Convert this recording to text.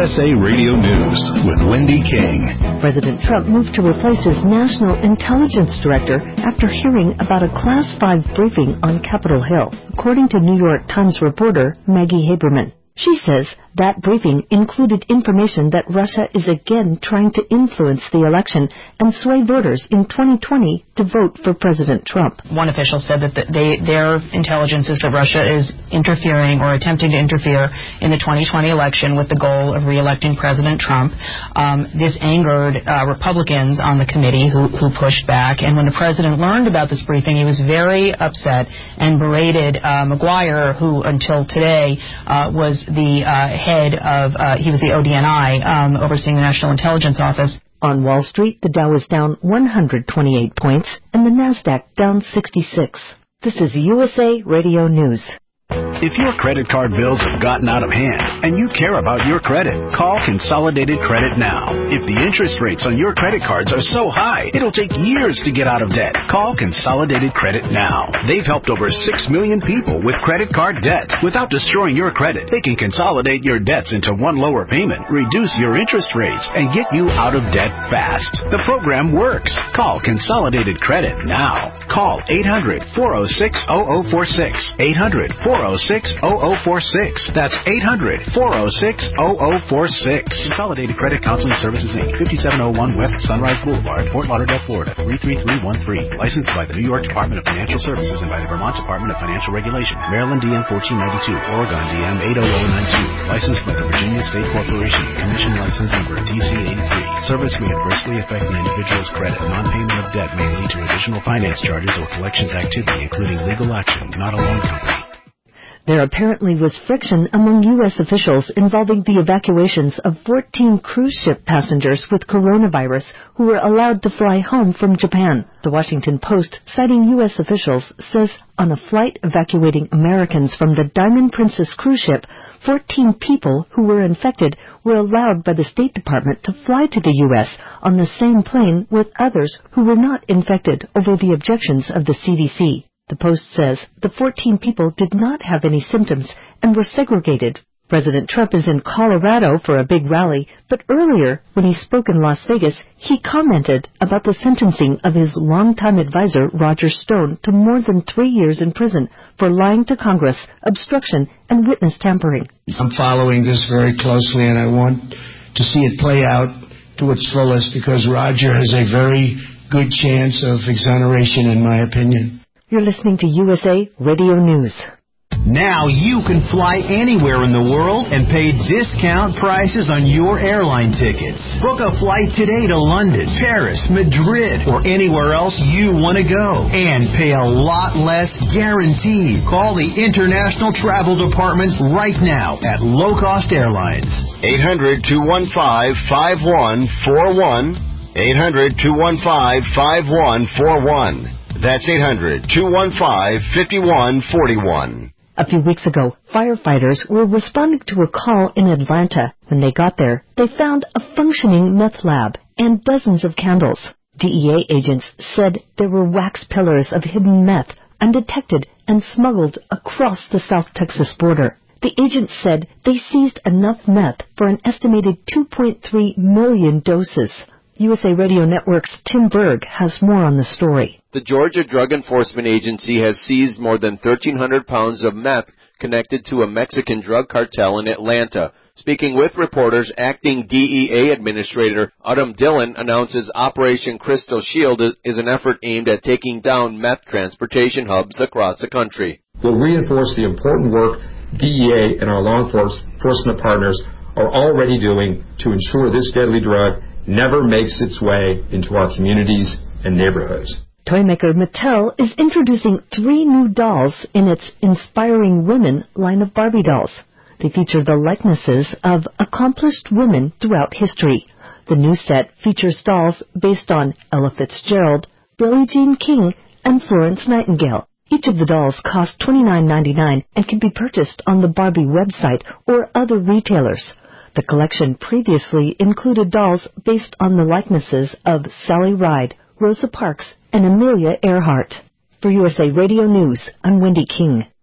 USA Radio News with Wendy King. President Trump moved to replace his National Intelligence Director after hearing about a Class 5 briefing on Capitol Hill, according to New York Times reporter Maggie Haberman. She says that briefing included information that Russia is again trying to influence the election and sway voters in 2020 to vote for President Trump. One official said that their intelligence is that Russia is interfering or attempting to interfere in the 2020 election with the goal of re-electing President Trump. This angered Republicans on the committee who pushed back, and when the president learned about this briefing, he was very upset and berated McGuire, who until today was the head of, he was the ODNI, overseeing the National Intelligence Office. On Wall Street, the Dow is down 128 points and the NASDAQ down 66. This is USA Radio News. If your credit card bills have gotten out of hand and you care about your credit, call Consolidated Credit now. If the interest rates on your credit cards are so high, it'll take years to get out of debt. Call Consolidated Credit now. They've helped over 6 million people with credit card debt. Without destroying your credit, they can consolidate your debts into one lower payment, reduce your interest rates, and get you out of debt fast. The program works. Call Consolidated Credit now. Call 800-406-0046. 800-406-0046. That's 800-406-0046. Consolidated Credit Counseling Services, Inc., 5701 West Sunrise Boulevard, Fort Lauderdale, Florida, 33313. Licensed by the New York Department of Financial Services and by the Vermont Department of Financial Regulation. Maryland DM 1492, Oregon DM 80092. Licensed by the Virginia State Corporation. Commission license number DC83. Service may adversely affect an individual's credit. Non-payment of debt may lead to additional finance charges or collections activity, including legal action, not a loan company. There apparently was friction among U.S. officials involving the evacuations of 14 cruise ship passengers with coronavirus who were allowed to fly home from Japan. The Washington Post, citing U.S. officials, says on a flight evacuating Americans from the Diamond Princess cruise ship, 14 people who were infected were allowed by the State Department to fly to the U.S. on the same plane with others who were not infected over the objections of the CDC. The Post says the 14 people did not have any symptoms and were segregated. President Trump is in Colorado for a big rally, but earlier, when he spoke in Las Vegas, he commented about the sentencing of his longtime advisor, Roger Stone, to more than 3 years in prison for lying to Congress, obstruction, and witness tampering. I'm following this very closely, and I want to see it play out to its fullest because Roger has a very good chance of exoneration, in my opinion. You're listening to USA Radio News. Now you can fly anywhere in the world and pay discount prices on your airline tickets. Book a flight today to London, Paris, Madrid, or anywhere else you want to go. And pay a lot less guaranteed. Call the International Travel Department right now at Low Cost Airlines. 800-215-5141. 800-215-5141. That's 800-215-5141. A few weeks ago, firefighters were responding to a call in Atlanta. When they got there, they found a functioning meth lab and dozens of candles. DEA agents said there were wax pillars of hidden meth undetected and smuggled across the South Texas border. The agents said they seized enough meth for an estimated 2.3 million doses. USA Radio Network's Tim Berg has more on the story. The Georgia Drug Enforcement Agency has seized more than 1,300 pounds of meth connected to a Mexican drug cartel in Atlanta. Speaking with reporters, acting DEA Administrator Autumn Dillon announces Operation Crystal Shield is an effort aimed at taking down meth transportation hubs across the country. We'll reinforce the important work DEA and our law enforcement partners are already doing to ensure this deadly drug never makes its way into our communities and neighborhoods. Toymaker Mattel is introducing 3 new dolls in its Inspiring Women line of Barbie dolls. They feature the likenesses of accomplished women throughout history. The new set features dolls based on Ella Fitzgerald, Billie Jean King, and Florence Nightingale. Each of the dolls costs $29.99 and can be purchased on the Barbie website or other retailers. The collection previously included dolls based on the likenesses of Sally Ride, Rosa Parks, and Amelia Earhart. For USA Radio News, I'm Wendy King.